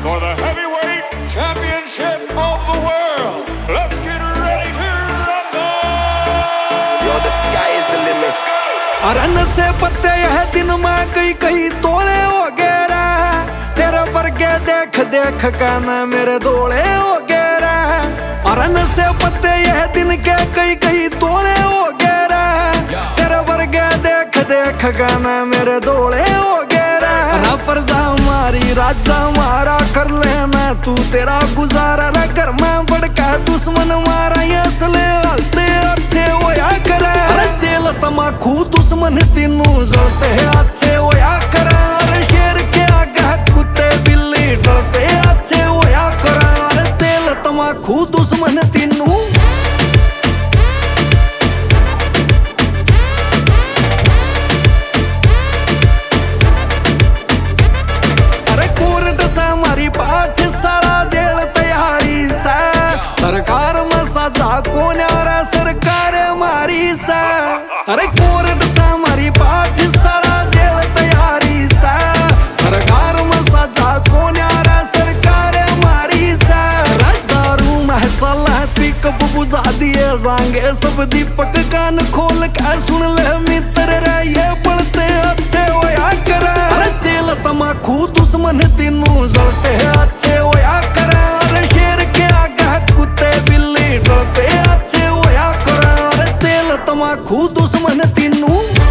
for the heavyweight championship of the world. Let's get ready to rumble. Yo, the sky is the limit. अरन से पत्ते यह दिन में कई कई तोले हो गए रे, तेरे वर्गे देख देख कहना मेरे दोले हो गए रे। अरन से पत्ते यह दिन के कई कई तोले हो गए रे, तेरे वर्गे देख देख कहना मेरे दोले हो गए रे। प्रजा हमारी राजा हमारा कर लेना तू तेरा गुजारा रे, घर में बड़का दुश्मन मारा ये असले हंसते अच्छे होया करे। अरे तेल तमाकू दुश्मन तीनों जलते अच्छे होया करे। अरे शेर के आगे कुत्ते बिल्ली डरते अच्छे होया करे। अरे तेल तमाकू दुश्मन तीनों पाठशाला जेल तैयारी से सरकार में सजा कोन्यारा सरकार मारी से। अरे कोर्ट से हमारी पाठशाला जेल तैयारी से सरकार में सजा कोन्यारा सरकार मारी से। दारू महसला पिकअप बुझा दिए जाएंगे सब दीपक कान खोल के सुन ले मित्र रे ये पढ़ते अच्छे होया करे। अरे तेल तमाकू दुश्मन तीनों जलते अच्छे होया करे। अरे शेर के आगे कुत्ते बिल्ली डरते अच्छे होया करे। अरे तेल तमाकू दुश्मन तीनों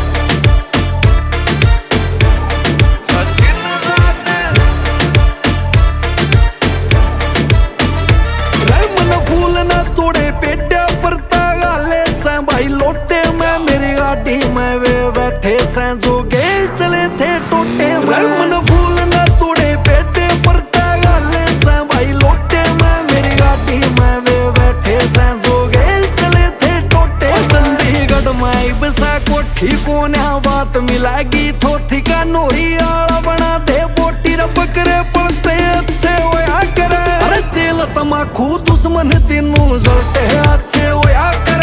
फूल न तोड़े पेटे पर तागाले से भाई लोटे में मेरी गाड़ी में वे बैठे से जो गए चले थे टोटे में। मन फूल न तोड़े पेटे पर तागाले से भाई लोटे में मेरी गाड़ी में वे बैठे से जो गए चले थे टोटे। चंडीगढ़ में बसा कोठी कोने बात मिलागी थोथी का नोरी आला बना दे बोटी रे बकरे पलते अच्छे होया करे। अरे तेल तमाकू दुश्मन तीनों जलते अच्छे होया करे।